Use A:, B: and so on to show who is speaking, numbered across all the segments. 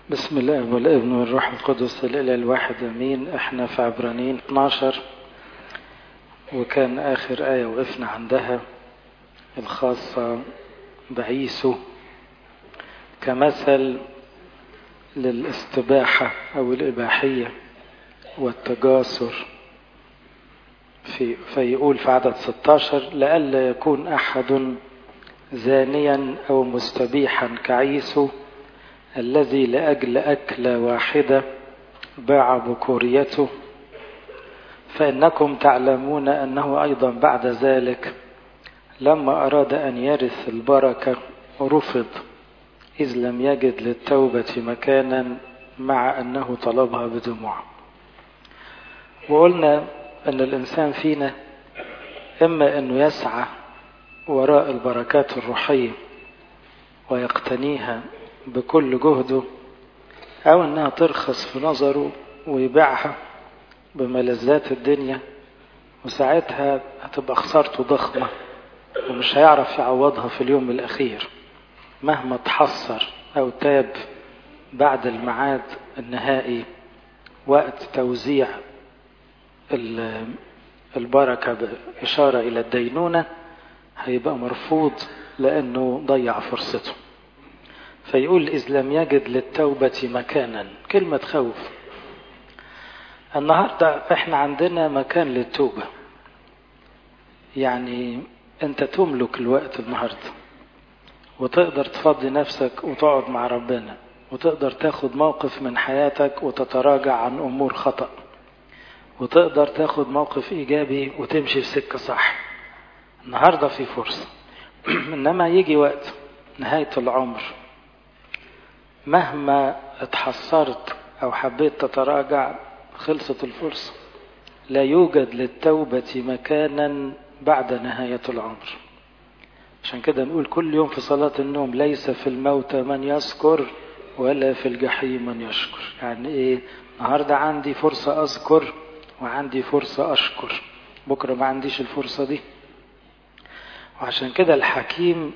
A: بسم الله والابن والروح القدس الإله الواحد أمين. احنا في عبرانيين 12، وكان آخر آية وقفنا عندها الخاصة بعيسو كمثل للاستباحة أو الإباحية والتجاسر. فيقول في عدد 16: لئلا يكون أحد زانيا أو مستبيحا كعيسو الذي لأجل أكلة واحدة باع بكوريته، فإنكم تعلمون أنه أيضا بعد ذلك لما أراد أن يرث البركة رفض، إذ لم يجد للتوبة مكانا مع أنه طلبها بدموع. وقلنا أن الإنسان فينا إما أنه يسعى وراء البركات الروحية ويقتنيها بكل جهده، أو أنها ترخص في نظره ويبيعها بملذات الدنيا، وساعتها هتبقى خسارته ضخمة ومش هيعرف يعوضها في اليوم الأخير مهما تحصر أو تاب بعد الميعاد النهائي وقت توزيع البركة بإشارة إلى الدينونة. هيبقى مرفوض لأنه ضيع فرصته. فيقول إذ لم يجد للتوبة مكانا. كلمة خوف. النهاردة احنا عندنا مكان للتوبة، يعني انت تملك الوقت النهاردة وتقدر تفضي نفسك وتقعد مع ربنا، وتقدر تاخد موقف من حياتك وتتراجع عن أمور خطأ، وتقدر تاخد موقف إيجابي وتمشي في سكة صح. النهاردة في فرصة. إنما يجي وقت نهاية العمر مهما اتحصرت أو حبيت تتراجع خلصت الفرصة. لا يوجد للتوبة مكانا بعد نهاية العمر. عشان كده نقول كل يوم في صلاة النوم: ليس في الموت من يذكر ولا في الجحيم من يشكر. يعني ايه؟ النهاردة عندي فرصة أذكر وعندي فرصة أشكر، بكرة ما عنديش الفرصة دي. وعشان كده الحكيم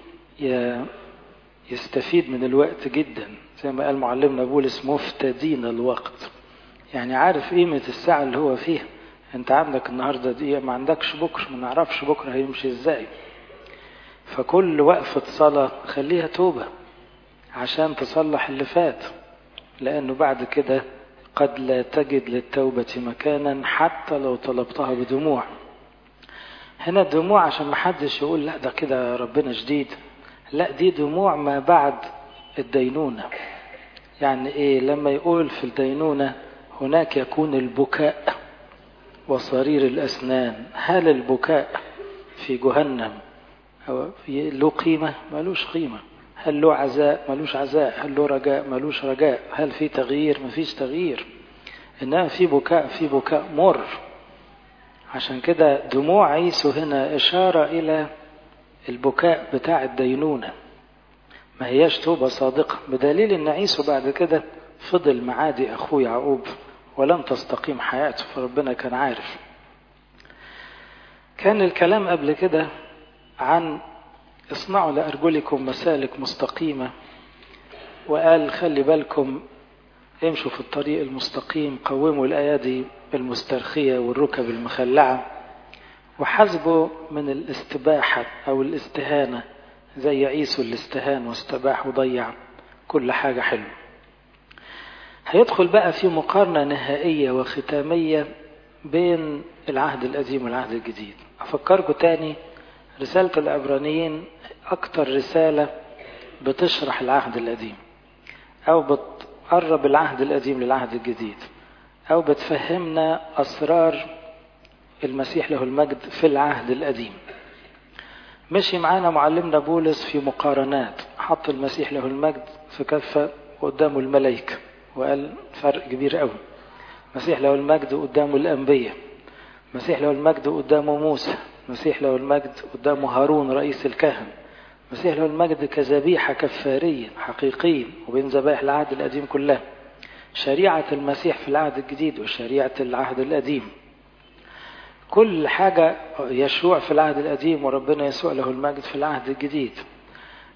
A: يستفيد من الوقت جدا، زي ما قال معلمنا بولس: مفتدين الوقت. يعني عارف قيمة الساعة اللي هو فيها. انت عندك النهاردة دقيقة، ما عندكش بكرة، ما نعرفش بكرة هيمشي ازاي. فكل وقفة صلاة خليها توبة عشان تصلح اللي فات، لأنه بعد كده قد لا تجد للتوبة مكانا حتى لو طلبتها بدموع. هنا الدموع عشان محدش يقول لا ده كده ربنا شديد، لا، دي دموع ما بعد الدينونة. يعني ايه لما يقول في الدينونة هناك يكون البكاء وصرير الأسنان؟ هل البكاء في جهنم له قيمة؟ ملوش قيمة. هل له عزاء؟ ملوش عزاء. هل له رجاء؟ ملوش رجاء. هل في تغيير؟ مفيش تغيير. إنما في بكاء، في بكاء مر. عشان كده دموع عيسو هنا إشارة إلى البكاء بتاع الدينونة، ما هياش توبة صادقة، بدليل إن عيسو بعد كده فضل معادي أخوه يعقوب ولم تستقيم حياته، فربنا كان عارف. كان الكلام قبل كده عن اصنعوا لأرجلكم مسالك مستقيمة، وقال خلي بالكم امشوا في الطريق المستقيم، قوموا الأيادي المسترخية والركب المخلعة، وحسبوا من الاستباحة أو الاستهانة زي عيسو اللي استهان واستباح وضيع كل حاجة حلوة. هيدخل بقى في مقارنة نهائية وختامية بين العهد القديم والعهد الجديد. أفكركم تاني، رسالة العبرانيين أكتر رسالة بتشرح العهد القديم، أو بتقرب العهد القديم للعهد الجديد، أو بتفهمنا أسرار المسيح له المجد في العهد القديم. مشي معانا معلمنا بولس في مقارنات، حط المسيح له المجد في كفة قدامه الملائكة وقال فرق كبير قوي. مسيح له المجد قدامه الأنبياء، مسيح له المجد قدامه موسى، مسيح له المجد قدامه هارون رئيس الكهنة، مسيح له المجد كذبيحة كفارية حقيقية، وبين ذبائح العهد القديم كلها. شريعة المسيح في العهد الجديد وشريعة العهد القديم، كل حاجة يشوع في العهد القديم وربنا يسوع له المجد في العهد الجديد.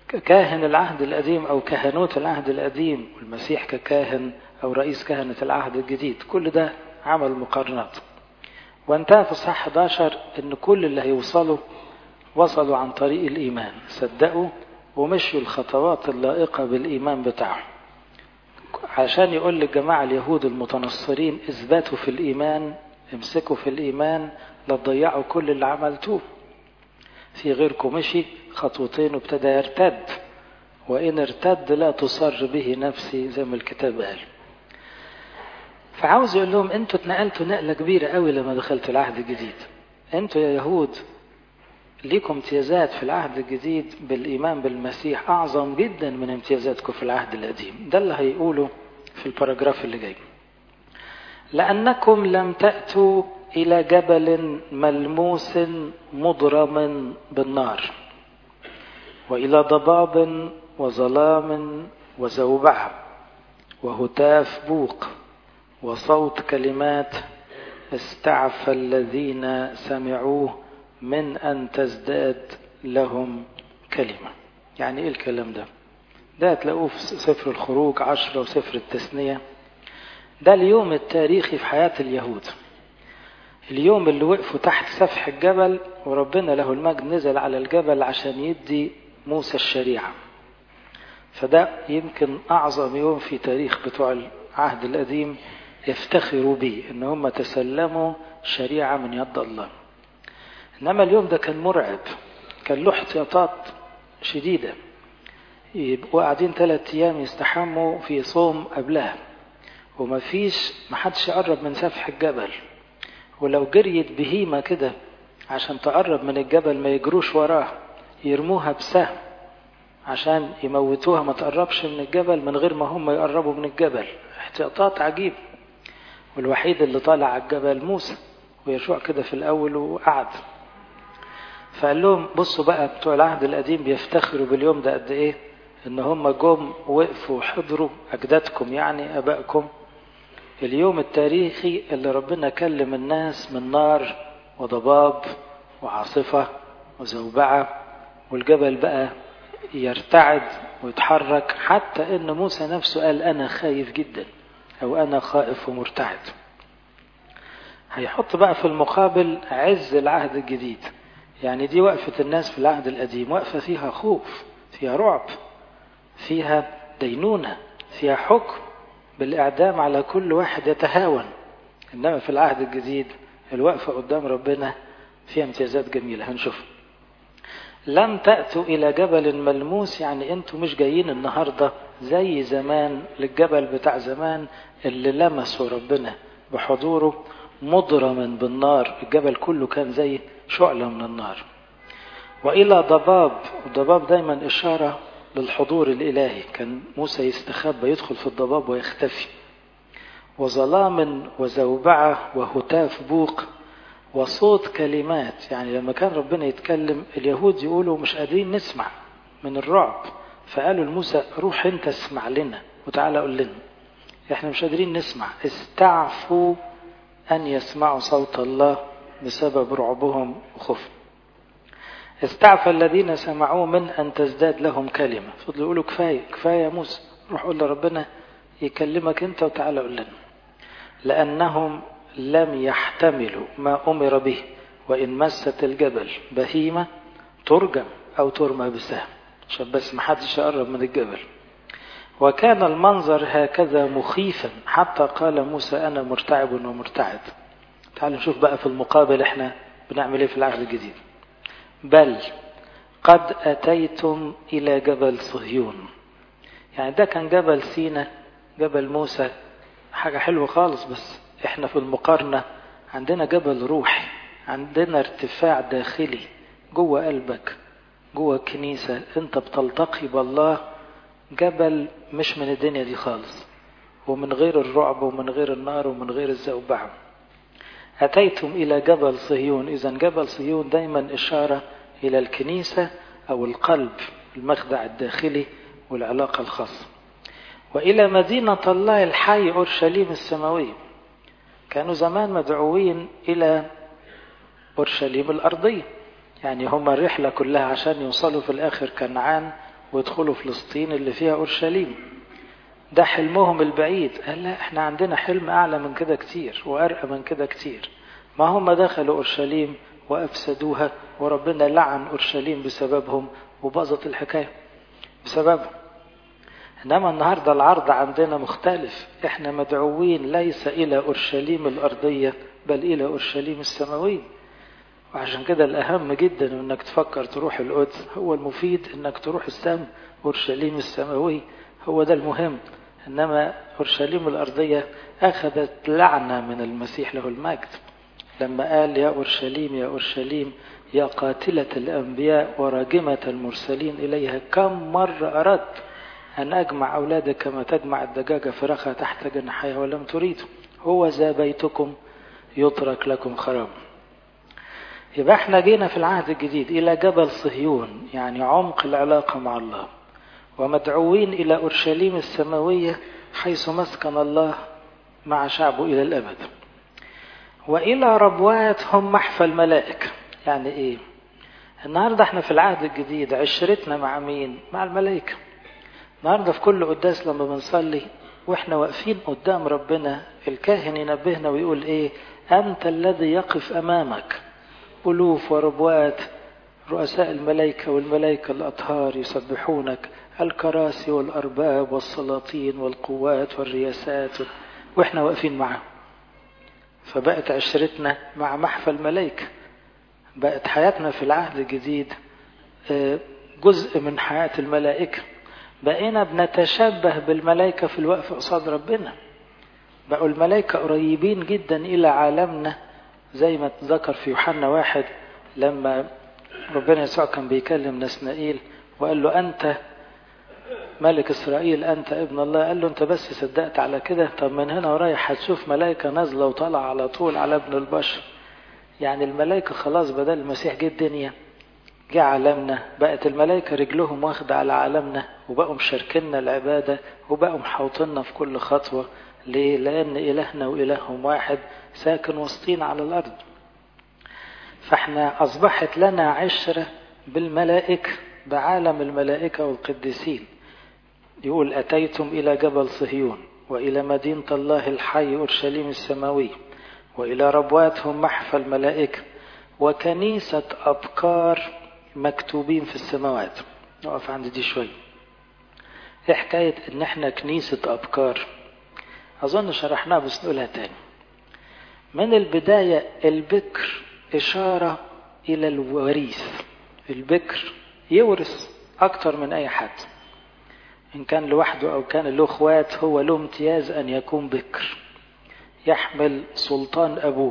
A: ككاهن العهد القديم أو كهنوت العهد القديم، والمسيح ككاهن أو رئيس كهنة العهد الجديد. كل ده عمل مقارنات. وانتهى في الصح 11 ان كل اللي هيوصلوا وصلوا عن طريق الإيمان، صدقوا ومشوا الخطوات اللائقة بالإيمان بتاعهم، عشان يقول للجماعة اليهود المتنصرين اثبتوا في الإيمان، امسكوا في الإيمان، لا تضيعوا كل اللي عملتوه. في غيركم مشي خطوتين وابتدى يرتد، وإن ارتد لا تصر به نفسي زي ما الكتاب قال. فعاوز يقول لهم انتوا اتنقلتوا نقلة كبيرة قوي لما دخلتوا العهد الجديد. انتوا يا يهود ليكم امتيازات في العهد الجديد بالإيمان بالمسيح أعظم جدا من امتيازاتكم في العهد القديم. ده اللي هيقوله في الباراجراف اللي جاي. لأنكم لم تأتوا إلى جبل ملموس مضرم بالنار، وإلى ضباب وظلام وزوبعة وهتاف بوق وصوت كلمات استعفى الذين سمعوه من أن تزداد لهم كلمة. يعني إيه الكلام ده؟ ده هتلاقوه في سفر الخروج 10 وسفر التثنية. ده اليوم التاريخي في حياة اليهود، اليوم اللي وقفوا تحت سفح الجبل وربنا له المجد نزل على الجبل عشان يدي موسى الشريعة. فده يمكن أعظم يوم في تاريخ بتوع العهد القديم يفتخروا به، إن هم تسلموا شريعة من يد الله. إنما اليوم ده كان مرعب، كان له احتياطات شديدة. يبقوا قاعدين 3 أيام يستحموا في صوم قبلها، محدش يقرب من سفح الجبل. ولو جريت بهيمة كده عشان تقرب من الجبل ما يجروش وراها، يرموها بسهم عشان يموتوها ما تقربش من الجبل من غير ما هم يقربوا من الجبل. احتياطات عجيب. والوحيد اللي طالع على الجبل موسى، ويشوع كده في الأول وقعد. فقال لهم بصوا بقى بتوع العهد القديم بيفتخروا باليوم ده قد ايه، ان هم جم وقفوا وحضروا أجدادكم يعني أبائكم اليوم التاريخي اللي ربنا كلم الناس من نار وضباب وعاصفة وزوبعة، والجبل بقى يرتعد ويتحرك، حتى ان موسى نفسه قال انا خايف جدا او انا خائف ومرتعد. هيحط بقى في المقابل عز العهد الجديد. يعني دي وقفة الناس في العهد القديم وقفة فيها خوف، فيها رعب، فيها دينونة، فيها حكم بالإعدام على كل واحد يتهاون. إنما في العهد الجديد الوقفة قدام ربنا فيها امتيازات جميلة هنشوف. لم تأتوا إلى جبل ملموس، يعني أنتوا مش جايين النهاردة زي زمان للجبل بتاع زمان اللي لمسوا ربنا بحضوره مضرما بالنار. الجبل كله كان زي شعلة من النار. وإلى ضباب، والضباب دايما إشارة للحضور الإلهي، كان موسى يستخبى يدخل في الضباب ويختفي. وظلام وزوبعة وهتاف بوق وصوت كلمات، يعني لما كان ربنا يتكلم اليهود يقولوا مش قادرين نسمع من الرعب، فقالوا لموسى روح انت اسمع لنا وتعالى قول لنا، احنا مش قادرين نسمع. استعفوا أن يسمعوا صوت الله بسبب رعبهم وخوفهم. استعفى الذين سمعوه من أن تزداد لهم كلمة. فضلوا يقولوا كفاية يا موسى، روح قول لربنا يكلمك انت وتعالى قول لنا. لأنهم لم يحتملوا ما أمر به، وإن مست الجبل بهيمة ترجم أو ترمى بسهم، عشان بس ما حدش يقرب من الجبل. وكان المنظر هكذا مخيفا حتى قال موسى أنا مرتعب ومرتعد. تعالوا نشوف بقى في المقابل احنا بنعمل ايه في العهد الجديد. بل قد أتيتم إلى جبل صهيون. يعني ده كان جبل سينا، جبل موسى، حاجة حلوة خالص، بس احنا في المقارنة عندنا جبل روحي، عندنا ارتفاع داخلي جوه قلبك، جوه الكنيسة انت بتلتقي بالله. جبل مش من الدنيا دي خالص، ومن غير الرعب ومن غير النار ومن غير الزوبعة. أتيتم إلى جبل صهيون. إذن جبل صهيون دايما إشارة إلى الكنيسة أو القلب، المخدع الداخلي والعلاقة الخاصة. وإلى مدينة الله الحي أورشليم السماوية. كانوا زمان مدعوين إلى أورشليم الأرضية، يعني هم الرحلة كلها عشان يوصلوا في الآخر كنعان ويدخلوا فلسطين اللي فيها أورشليم. ده حلمهم البعيد. قال لا، احنا عندنا حلم أعلى من كده كتير وأرقى من كده كتير. ما هم دخلوا أورشليم وأفسدوها، وربنا لعن أورشليم بسببهم، وباظت الحكاية بسببهم. إنما النهاردة العرض عندنا مختلف. احنا مدعوين ليس إلى أورشليم الأرضية بل إلى أورشليم السماوية. وعشان كده الأهم جدا إنك تفكر تروح القدس، هو المفيد إنك تروح السماء، أورشليم السماوية هو ده المهم. إنما أورشليم الأرضية أخذت لعنة من المسيح له المجد، لما قال يا أورشليم يا أورشليم يا قاتلة الأنبياء وراجمة المرسلين إليها، كم مرة أردت أن أجمع أولادك كما تجمع الدجاجة فراخها تحت جناحيها ولم تريدوا، هو ذا بيتكم يترك لكم خراب. يبقى احنا جينا في العهد الجديد إلى جبل صهيون، يعني عمق العلاقة مع الله، ومدعوين إلى أورشليم السماوية حيث مسكن الله مع شعبه إلى الأبد، وإلى ربوات هم محفى الملائكة. يعني إيه؟ النهاردة احنا في العهد الجديد عشرتنا مع مين؟ مع الملائكة. النهاردة في كل قداس لما بنصلي واحنا واقفين قدام ربنا، الكاهن ينبهنا ويقول ايه؟ أنت الذي يقف أمامك ألوف وربوات رؤساء الملائكة والملائكة الأطهار يسبحونك، الكراسي والأرباب والسلاطين والقوات والرياسات، واحنا واقفين معه. فبقت عشرتنا مع محفى الملائكة. بقت حياتنا في العهد الجديد جزء من حياة الملائكة. بقينا بنتشبه بالملائكة في الوقف قصاد ربنا. بقوا الملائكة قريبين جدا إلى عالمنا، زي ما تذكر في يوحنا 1 لما ربنا يسوع كان بيكلم نسنائيل وقال له أنت ملك إسرائيل، أنت ابن الله. قال له أنت بس صدقت على كده؟ طب من هنا ورايح هتشوف ملائكة نازلة وطلع على طول على ابن البشر. يعني الملائكة خلاص بدل المسيح جه الدنيا جه عالمنا، بقت الملائكة رجلهم واخدة على عالمنا، وبقوا مشاركيننا العبادة، وبقوا محوطيننا في كل خطوة. ليه؟ لأن إلهنا وإلههم واحد ساكن وسطين على الأرض. فاحنا أصبحت لنا عشرة بالملائكة، بعالم الملائكة والقديسين. يقول أتيتم إلى جبل صهيون وإلى مدينة الله الحي أورشليم السماوي وإلى ربواتهم محفى الملائكة وكنيسة أبكار مكتوبين في السماوات. نقف عند دي شوي. ايه حكاية ان احنا كنيسة أبكار؟ أظن شرحناها بس نقولها تاني. من البداية البكر إشارة إلى الوريث. البكر يورث أكتر من أي حد، إن كان لوحده أو كان له أخوات، هو له امتياز أن يكون بكر، يحمل سلطان أبوه.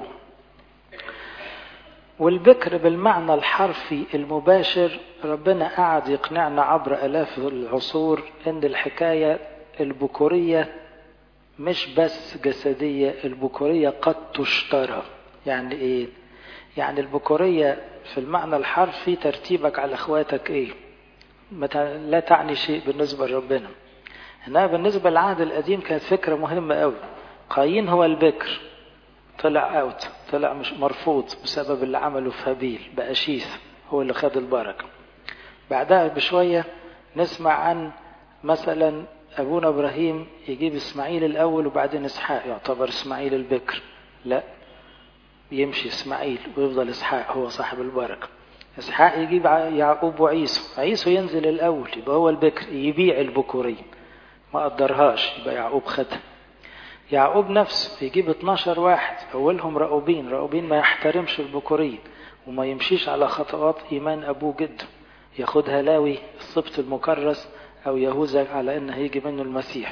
A: والبكر بالمعنى الحرفي المباشر، ربنا قاعد يقنعنا عبر آلاف العصور إن الحكاية البكورية مش بس جسدية، البكورية قد تشترى. يعني إيه؟ يعني البكورية في المعنى الحرفي ترتيبك على أخواتك إيه؟ لا تعني شيء بالنسبة لربنا. إنها بالنسبة للعهد القديم كانت فكرة مهمة أوي. قايين هو البكر، طلع طلع مش مرفوض بسبب اللي عمله في هابيل، بقى شيث هو اللي خد البركة. بعدها بشوية نسمع عن مثلا أبونا إبراهيم يجيب إسماعيل الأول وبعدين إسحاق، يعتبر إسماعيل البكر؟ لا، يمشي إسماعيل ويفضل إسحاق هو صاحب البركة. إسحاق يجيب يعقوب وعيسو، عيسو ينزل الأول يبقى هو البكر، يبيع البكورية ما قدرهاش يبقى يعقوب خدها. يعقوب نفسه يجيب 12 واحد، أولهم رأوبين ما يحترمش البكورية وما يمشيش على خطوات إيمان أبوه جده، ياخدها لاوي السبط المكرس أو يهوذا على أنه هيجي منه المسيح.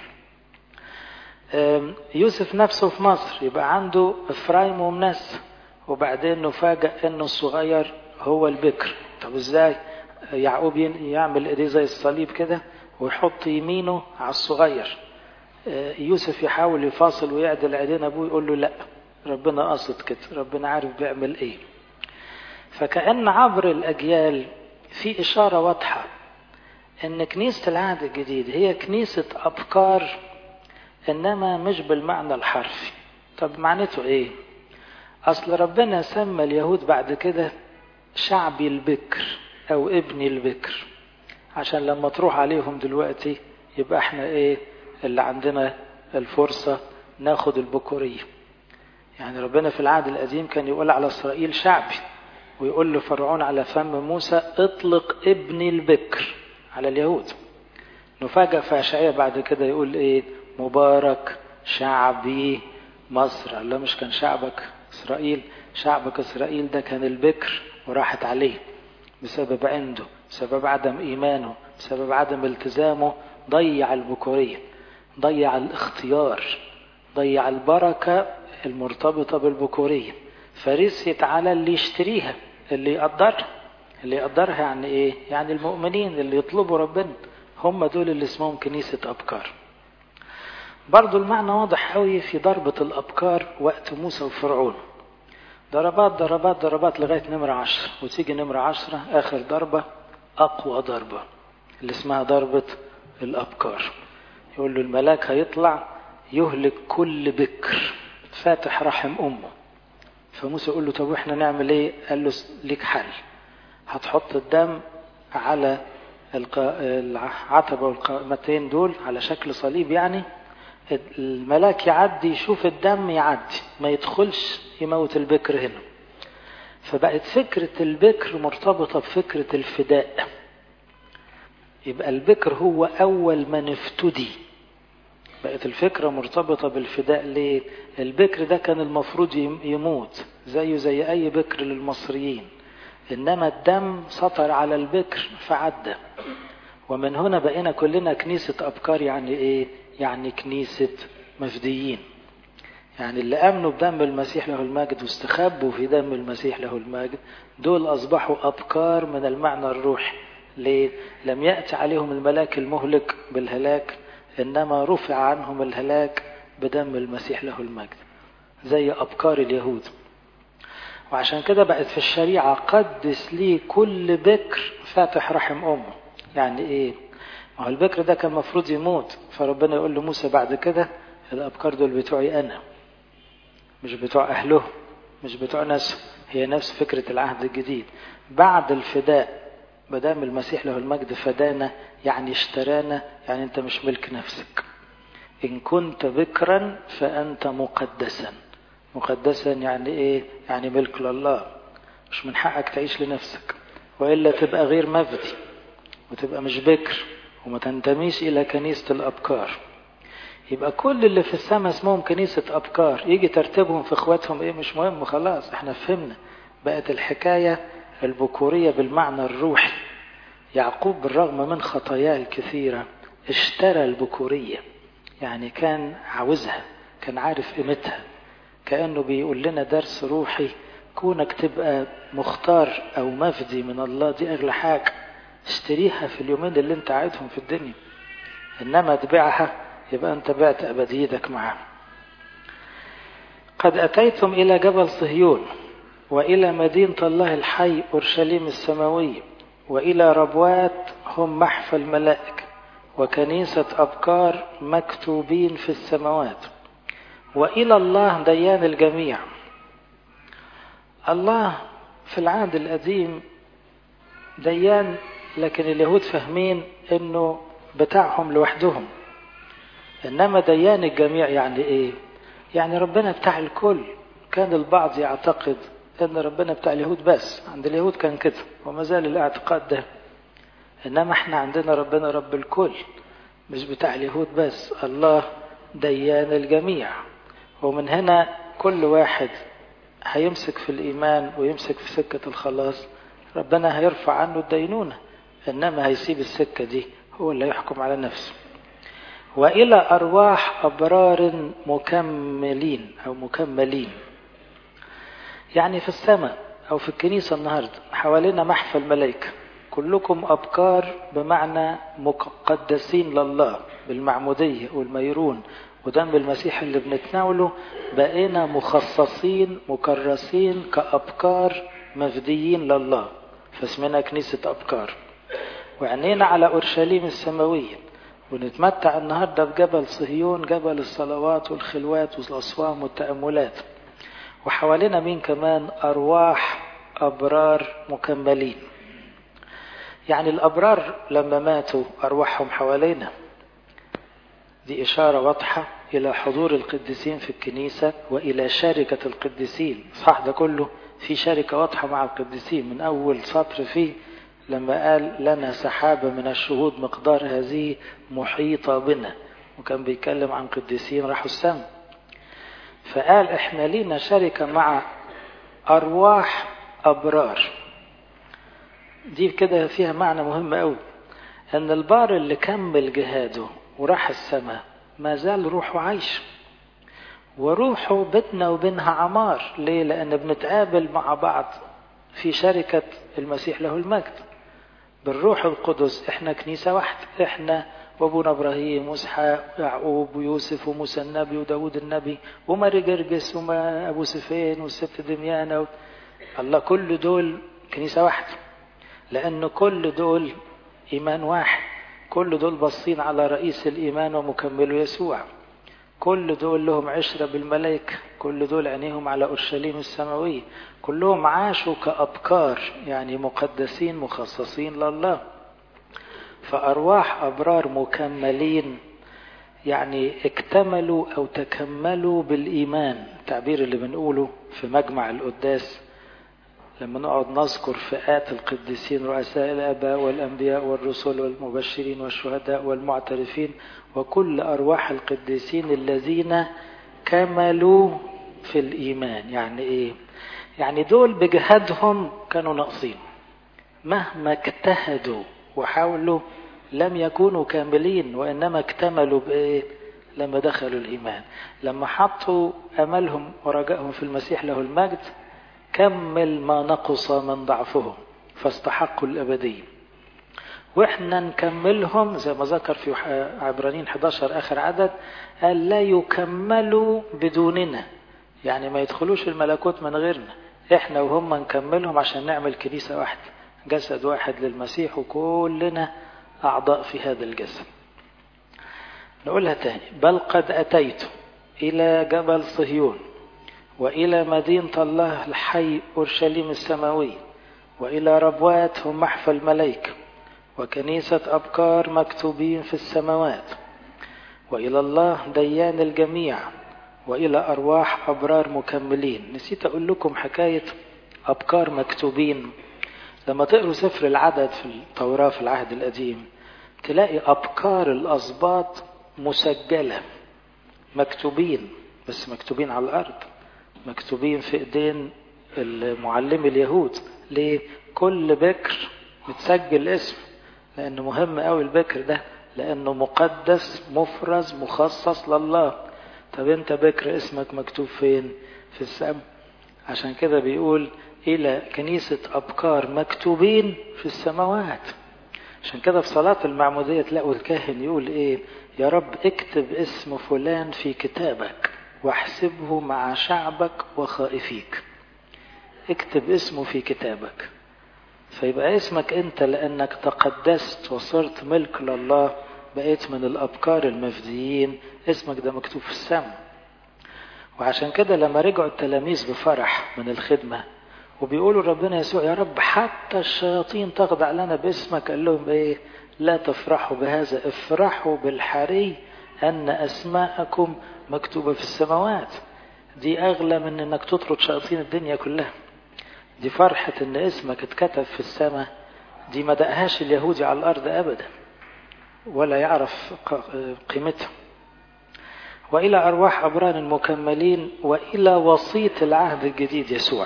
A: يوسف نفسه في مصر يبقى عنده إفرايم ومنسى، وبعدين نفاجأ أنه الصغير هو البكر. طب إزاي؟ يعقوب يعمل إيديه زي الصليب كده ويحط يمينه على الصغير. يوسف يحاول يفاصل ويعدل عيدين أبوه، يقول له لا، ربنا قصد كده، ربنا عارف بيعمل إيه. فكأن عبر الأجيال في إشارة واضحة أن كنيسة العهد الجديد هي كنيسة أبكار، إنما مش بالمعنى الحرفي. طب معناته إيه؟ أصل ربنا سمى اليهود بعد كده شعبي البكر أو ابني البكر، عشان لما تروح عليهم دلوقتي يبقى احنا ايه اللي عندنا الفرصة ناخد البكورية. يعني ربنا في العهد القديم كان يقول على إسرائيل شعبي، ويقول لفرعون على فم موسى اطلق ابني البكر على اليهود. نفاجأ في أشعياء بعد كده يقول ايه مبارك شعبي مصر. الله مش كان شعبك إسرائيل؟ شعبك إسرائيل ده كان البكر وراحت عليه بسبب عنده، بسبب عدم إيمانه، بسبب عدم التزامه، ضيع البكورية، ضيع الاختيار، ضيع البركة المرتبطة بالبكورية. فرست على اللي يشتريها، اللي يقدرها. اللي يقدرها يعني ايه؟ يعني المؤمنين اللي يطلبوا ربنا، هم دول اللي اسمهم كنيسة أبكار. برضو المعنى واضح قوي في ضربة الأبكار وقت موسى وفرعون. ضربات ضربات ضربات لغاية نمرة 10، وتيجي نمرة 10 آخر ضربة أقوى ضربة اللي اسمها ضربة الأبكار. يقول له الملاك هيطلع يهلك كل بكر فاتح رحم أمه. فموسى يقول له طب واحنا نعمل ايه؟ قال له ليك حل، هتحط الدم على العتبة والقائمتين دول على شكل صليب، يعني الملاك يعدي يشوف الدم يعدي، ما يدخلش يموت البكر هنا. فبقت فكرة البكر مرتبطة بفكرة الفداء. يبقى البكر هو أول من افتدي. بقت الفكرة مرتبطة بالفداء. ليه؟ البكر ده كان المفروض يموت زيه زي أي بكر للمصريين، إنما الدم سطر على البكر فعدى. ومن هنا بقينا كلنا كنيسة أبكار. يعني إيه؟ يعني كنيسة مفديين. يعني اللي آمنوا بدم المسيح له المجد واستخبوا في دم المسيح له المجد، دول أصبحوا أبكار من المعنى الروحي. ليه؟ لم يأتي عليهم الملاك المهلك بالهلاك، إنما رفع عنهم الهلاك بدم المسيح له المجد، زي أبكار اليهود. وعشان كده بقت في الشريعة قدس لي كل بكر فاتح رحم أمه. يعني إيه؟ ما هو البكر ده كان مفروض يموت، فربنا يقول لموسى بعد كده الأبكار دول بتوعي أنا، مش بتوع أهله، مش بتوع ناس. هي نفس فكرة العهد الجديد. بعد الفداء بدام المسيح له المجد فدانا، يعني اشترانا، يعني انت مش ملك نفسك. إن كنت بكرا فأنت مقدسا. مقدسا يعني إيه؟ يعني ملك لله، مش من حقك تعيش لنفسك، وإلا تبقى غير مفدي وتبقى مش بكر وما تنتميش إلى كنيسة الأبكار. يبقى كل اللي في السماء اسمهم كنيسة أبكار. يجي ترتيبهم في اخواتهم ايه مش مهم، خلاص احنا فهمنا. بقت الحكاية البكورية بالمعنى الروحي. يعقوب بالرغم من خطاياه الكثيرة اشترى البكورية، يعني كان عاوزها، كان عارف قيمتها. كأنه بيقول لنا درس روحي، كونك تبقى مختار أو مفدي من الله دي أغلى حاجة. اشتريها في اليومين اللي انت عايزهم في الدنيا، إنما تبيعها يبقى أنت بعت أبديتك معه. قد أتيتم إلى جبل صهيون، وإلى مدينة الله الحي أورشليم السماوية، وإلى ربوات هم محفى الملائكة، وكنيسة أبكار مكتوبين في السماوات، وإلى الله ديان الجميع. الله في العهد القديم ديان، لكن اليهود فاهمين إنه بتاعهم لوحدهم. إنما ديان الجميع يعني إيه؟ يعني ربنا بتاع الكل. كان البعض يعتقد إن ربنا بتاع اليهود بس، عند اليهود كان كده وما زال الاعتقاد ده. إنما إحنا عندنا ربنا رب الكل، مش بتاع اليهود بس. الله ديان الجميع. ومن هنا كل واحد هيمسك في الإيمان ويمسك في سكة الخلاص، ربنا هيرفع عنه الدينونة، إنما هيسيب السكة دي هو اللي يحكم على نفسه. وإلى أرواح أبرار مكملين أو مكملين، يعني في السماء أو في الكنيسة النهاردة حوالينا محفى الملائكة، كلكم أبكار بمعنى مقدسين لله بالمعمودية والميرون ودم المسيح اللي بنتناوله. بقينا مخصصين مكرسين كأبكار مفديين لله، فاسمنا كنيسة أبكار. وعنينا على أورشليم السماوية، ونتمتع النهاردة بجبل صهيون، جبل الصلوات والخلوات والأصوام والتأملات. وحوالينا مين كمان؟ أرواح أبرار مكملين. يعني الأبرار لما ماتوا أرواحهم حوالينا، دي إشارة واضحة إلى حضور القديسين في الكنيسة وإلى شركة القديسين. صح، ده كله في شركة واضحة مع القديسين من أول سطر فيه لما قال لنا سحابة من الشهود مقدار هذه محيطة بنا، وكان بيتكلم عن قديسين راحوا السماء. فقال احنا لينا شركة مع أرواح أبرار. دي كده فيها معنى مهم قوي، أن البار اللي كمل جهاده وراح السماء ما زال روحه عايش، وروحه بيننا وبينها عمار. ليه؟ لأن بنتقابل مع بعض في شركة المسيح له المجد بالروح القدس. احنا كنيسة واحدة، احنا وابونا ابراهيم واسحاق ويعقوب ويوسف وموسى النبي وداود النبي وماري جرجس وما ابو سفين والست دميانة الله، كل دول كنيسة واحدة، لأن كل دول إيمان واحد، كل دول باصين على رئيس الإيمان ومكمله يسوع، كل دول لهم عشرة بالملائكة، كل دول عينيهم على أورشليم السماوية، كلهم عاشوا كأبكار يعني مقدسين مخصصين لله. فأرواح أبرار مكملين يعني اكتملوا أو تكملوا بالإيمان، التعبير اللي بنقوله في مجمع القداس لما نقعد نذكر فئات القديسين رؤساء الآباء والأنبياء والرسل والمبشرين والشهداء والمعترفين وكل أرواح القديسين الذين كملوا في الإيمان. يعني إيه؟ يعني دول بجهادهم كانوا ناقصين، مهما اجتهدوا وحاولوا لم يكونوا كاملين، وإنما اكتملوا بإيه؟ لما دخلوا الإيمان، لما حطوا أملهم ورجائهم في المسيح له المجد كمل ما نقص من ضعفهم فاستحقوا الأبدية. وإحنا نكملهم زي ما ذكر في عبرانيين 11 آخر عدد، قال لا يكملوا بدوننا، يعني ما يدخلوش الملكوت من غيرنا، إحنا وهم نكملهم عشان نعمل كنيسة واحدة، جسد واحد للمسيح وكلنا أعضاء في هذا الجسد. نقولها تاني، بل قد أتيت إلى جبل صهيون وإلى مدينة الله الحي أورشليم السماوي وإلى ربوات هم محفى الملائكة وكنيسة أبكار مكتوبين في السماوات وإلى الله ديان الجميع وإلى أرواح أبرار مكملين. نسيت أقول لكم حكاية أبكار مكتوبين. لما تقروا سفر العدد في التوراة في العهد القديم تلاقي أبكار الأسباط مسجلة مكتوبين، بس مكتوبين على الأرض، مكتوبين في ايدين المعلم اليهود. ليه؟ كل بكر متسجل اسم، لانه مهم قوي البكر ده، لانه مقدس مفرز مخصص لله. طب انت بكر اسمك مكتوب فين؟ في السماء. عشان كده بيقول الى كنيسة ابكار مكتوبين في السماوات. عشان كده في صلاة المعمودية تلاقوا الكاهن يقول ايه؟ يا رب اكتب اسم فلان في كتابك واحسبه مع شعبك وخائفيك. اكتب اسمه في كتابك، فيبقى اسمك انت لانك تقدست وصرت ملك لله، بقيت من الابكار المفديين، اسمك ده مكتوب في السماء. وعشان كده لما رجعوا التلاميذ بفرح من الخدمة وبيقولوا ربنا يسوع يا رب حتى الشياطين تخضع لنا باسمك، قال لهم ايه؟ لا تفرحوا بهذا، افرحوا بالحري ان اسماءكم مكتوبة في السماوات. دي اغلى من انك تطرد شياطين الدنيا كلها. دي فرحة ان اسمك اتكتب في السماء، دي ما دقهاش اليهودي على الارض ابدا ولا يعرف قيمتها. والى ارواح ابرار المكملين والى وسيط العهد الجديد يسوع.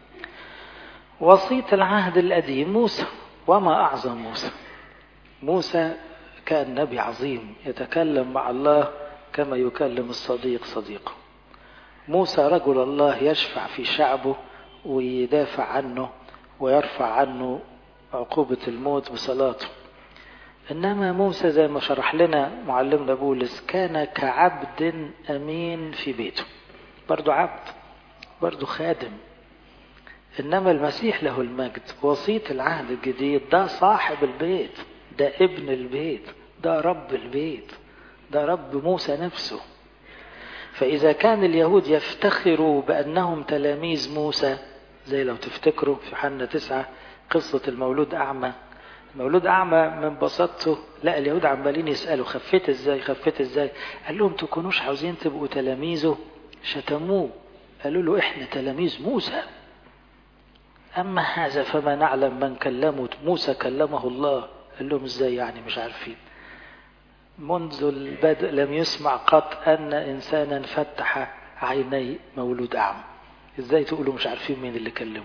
A: وسيط العهد القديم موسى، وما اعظم موسى. موسى كان نبي عظيم يتكلم مع الله كما يكلم الصديق صديقه. موسى رجل الله يشفع في شعبه ويدافع عنه ويرفع عنه عقوبة الموت بصلاته. إنما موسى زي ما شرح لنا معلمنا بولس كان كعبد أمين في بيته، برضو عبد، برضو خادم. إنما المسيح له المجد وسيط العهد الجديد ده صاحب البيت، ده ابن البيت، ده رب البيت، ده رب موسى نفسه. فإذا كان اليهود يفتخروا بأنهم تلاميذ موسى، زي لو تفتكروا في يوحنا 9 قصة المولود أعمى، مولود أعمى من بساطته، لا اليهود عمالين يسألوا خفيت ازاي خفيت ازاي، قال لهم تكونوش عاوزين تبقوا تلاميذه، شتموه قالوا له احنا تلاميذ موسى، أما هذا فما نعلم من كلمه، موسى كلمه الله. قال لهم ازاي يعني مش عارفين؟ منذ البدء لم يسمع قط أن إنسانا فتح عيني مولود أعمى، ازاي تقولوا مش عارفين مين اللي كلمه؟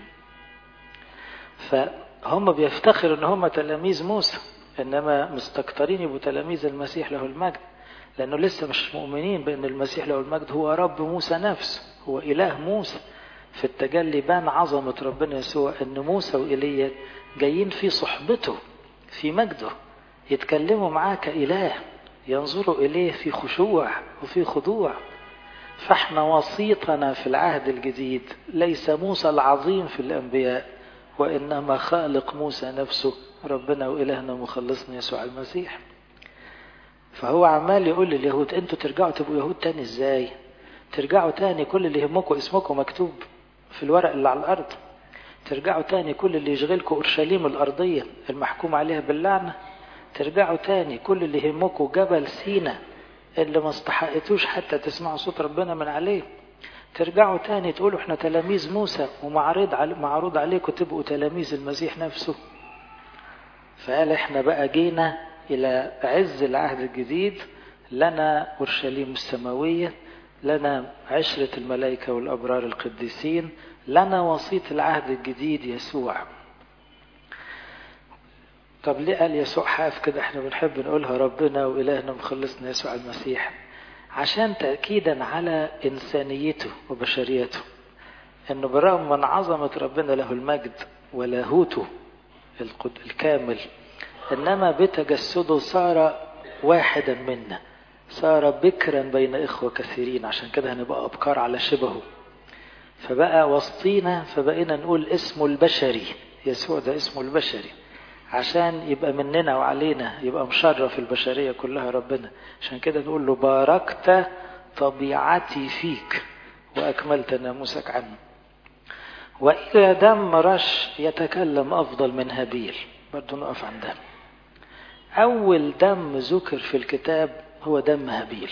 A: فهم بيفتخروا ان هم تلاميذ موسى، انما مستكترين يبقوا تلاميذ المسيح له المجد، لانه لسه مش مؤمنين بان المسيح له المجد هو رب موسى نفسه، هو اله موسى. في التجلي بان عظمة ربنا يسوع ان موسى وإيليا جايين في صحبته في مجده، يتكلموا معاه كإله، ينظروا إليه في خشوع وفي خضوع. فاحنا وسيطنا في العهد الجديد ليس موسى العظيم في الأنبياء، وإنما خالق موسى نفسه، ربنا وإلهنا ومخلصنا يسوع المسيح. فهو عمال يقول لليهود انتوا ترجعوا تبقوا يهود تاني ازاي؟ ترجعوا تاني كل اللي يهمكم اسمكم مكتوب في الورق اللي على الأرض، ترجعوا تاني كل اللي يشغلكم أورشليم الأرضية المحكوم عليها باللعنة، ترجعوا تاني كل اللي يهمكم جبل سينا اللي ما استحقتوش حتى تسمعوا صوت ربنا من عليه، ترجعوا تاني تقولوا احنا تلاميذ موسى ومعروض عليكم تبقوا تلاميذ المسيح نفسه. فقال احنا بقى جينا الى عز العهد الجديد، لنا أورشليم السماوية، لنا عشرة الملائكة والأبرار القديسين، لنا وسيط العهد الجديد يسوع. طب ليه قال يسوع حاف كده؟ احنا بنحب نقولها ربنا وإلهنا مخلصنا يسوع المسيح، عشان تأكيدا على إنسانيته وبشريته، أنه بالرغم من عظمة ربنا له المجد ولاهوته الكامل، إنما بتجسده صار واحدا منا، صار بكرا بين إخوة كثيرين، عشان كده هنبقى أبكار على شبهه. فبقى وسطينا، فبقينا نقول اسمه البشري، يسوع ده اسمه البشري، عشان يبقى مننا وعلينا، يبقى مشرف البشرية كلها ربنا. عشان كده نقول له باركت طبيعتي فيك وأكملت ناموسك عنه. وإذا دم رش يتكلم أفضل من هابيل، برضو نقف عندها. أول دم ذكر في الكتاب هو دم هابيل،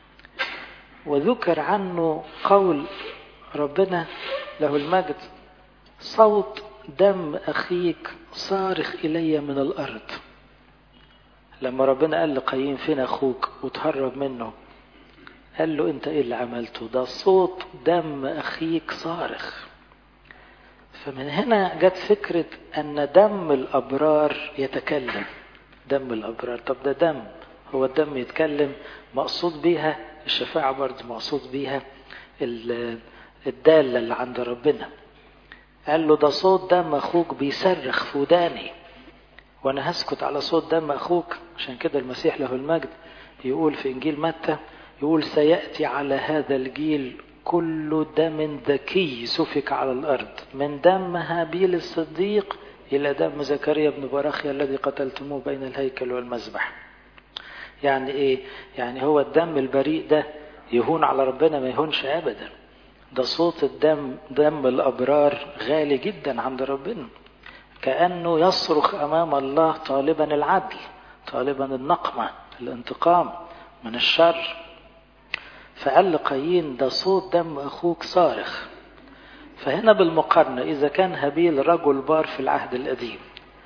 A: وذكر عنه قول ربنا له المجد صوت دم أخيك صارخ إلي من الأرض. لما ربنا قال لقايين فين أخوك وتهرب منه، قال له أنت إيه اللي عملته؟ ده صوت دم أخيك صارخ. فمن هنا جت فكرة أن دم الأبرار يتكلم. دم الأبرار، طب ده دم، هو الدم يتكلم، مقصود بيها الشفاعة، برضه مقصود بيها الدالة اللي عند ربنا. قال له ده صوت دم أخوك بيصرخ في وداني، وأنا هسكت على صوت دم أخوك. عشان كده المسيح له المجد يقول في إنجيل متى، يقول سيأتي على هذا الجيل كل دم ذكي سفك على الأرض، من دم هابيل الصديق إلى دم زكريا بن براخيا الذي قتلتموه بين الهيكل والمذبح. يعني إيه؟ يعني هو الدم البريء ده يهون على ربنا؟ ما يهونش أبدا. ده صوت الدم، دم الأبرار غالي جدا عند ربنا، كأنه يصرخ أمام الله طالبا العدل، طالبا النقمة، الانتقام من الشر. فقال لقايين ده صوت دم أخوك صارخ. فهنا بالمقارنة، إذا كان هابيل رجل بار في العهد القديم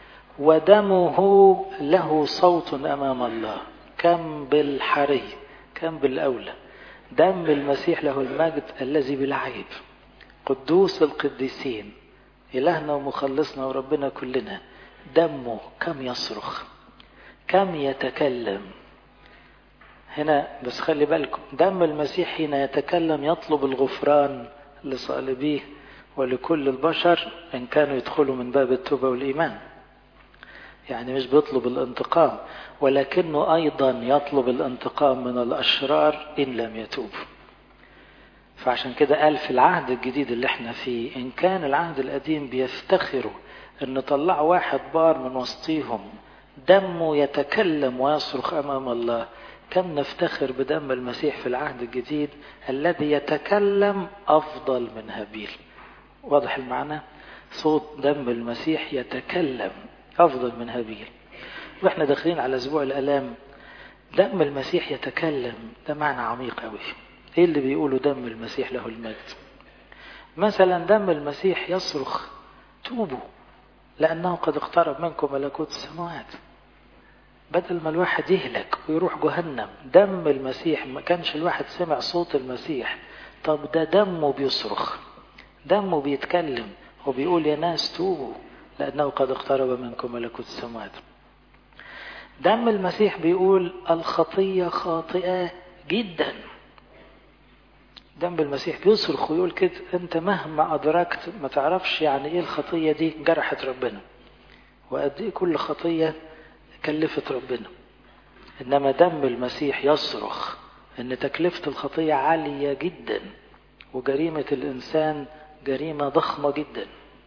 A: ودمه له صوت أمام الله، كم بالحري، كم بالأولى دم المسيح له المجد الذي بلا عيب، قدوس القديسين، إلهنا ومخلصنا وربنا كلنا، دمه كم يصرخ، كم يتكلم. هنا بس خلي بالكم، دم المسيح حين يتكلم يطلب الغفران لصالبيه ولكل البشر إن كانوا يدخلوا من باب التوبة والإيمان. يعني مش بيطلب الانتقام، ولكنه أيضا يطلب الانتقام من الأشرار إن لم يتوب. فعشان كده قال في العهد الجديد اللي احنا فيه، إن كان العهد القديم بيفتخروا أن طلعوا واحد بار من وسطيهم دمه يتكلم ويصرخ أمام الله، كم نفتخر بدم المسيح في العهد الجديد الذي يتكلم أفضل من هابيل. واضح المعنى؟ صوت دم المسيح يتكلم أفضل من هابيل. واحنا داخلين على اسبوع الالام، دم المسيح يتكلم، ده معنى عميق قوي. ايه اللي بيقوله دم المسيح له المجد؟ مثلا دم المسيح يصرخ توبوا لانه قد اقترب منكم ملكوت السماوات. بدل ما الواحد يهلك ويروح جهنم، دم المسيح، ما كانش الواحد سمع صوت المسيح، طب ده دمه بيصرخ، دمه بيتكلم وبيقول يا ناس توبوا لأنه قد اقترب منكم ملكوت السماوات. دم المسيح بيقول الخطية خاطئة جدا. دم المسيح بيصرخ ويقول كده، انت مهما أدركت ما تعرفش يعني ايه الخطية دي جرحت ربنا، وقد ايه كل خطية كلفت ربنا. إنما دم المسيح يصرخ إن تكلفة الخطية عالية جدا، وجريمة الإنسان جريمة ضخمة جدا.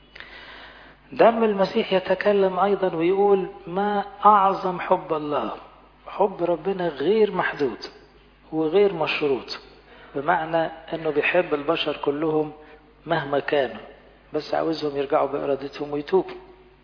A: دم المسيح يتكلم أيضا ويقول ما أعظم حب الله. حب ربنا غير محدود وغير مشروط، بمعنى أنه بيحب البشر كلهم مهما كانوا، بس عاوزهم يرجعوا بإرادتهم ويتوبوا.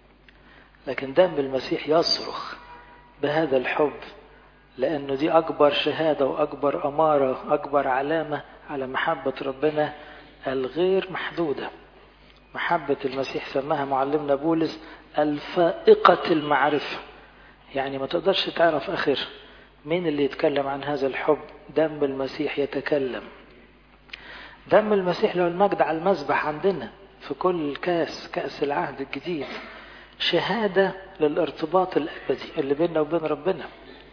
A: لكن دم المسيح يصرخ بهذا الحب، لأنه دي أكبر شهادة وأكبر أمارة، أكبر علامة على محبة ربنا الغير محدودة. محبة المسيح سماها معلمنا بولس الفائقة المعرفة، يعني ما تقدرش تعرف آخر. مين اللي يتكلم عن هذا الحب؟ دم المسيح يتكلم. دم المسيح له المجد على المذبح عندنا في كل كأس العهد الجديد، شهادة للارتباط الأبدي اللي بيننا وبين ربنا.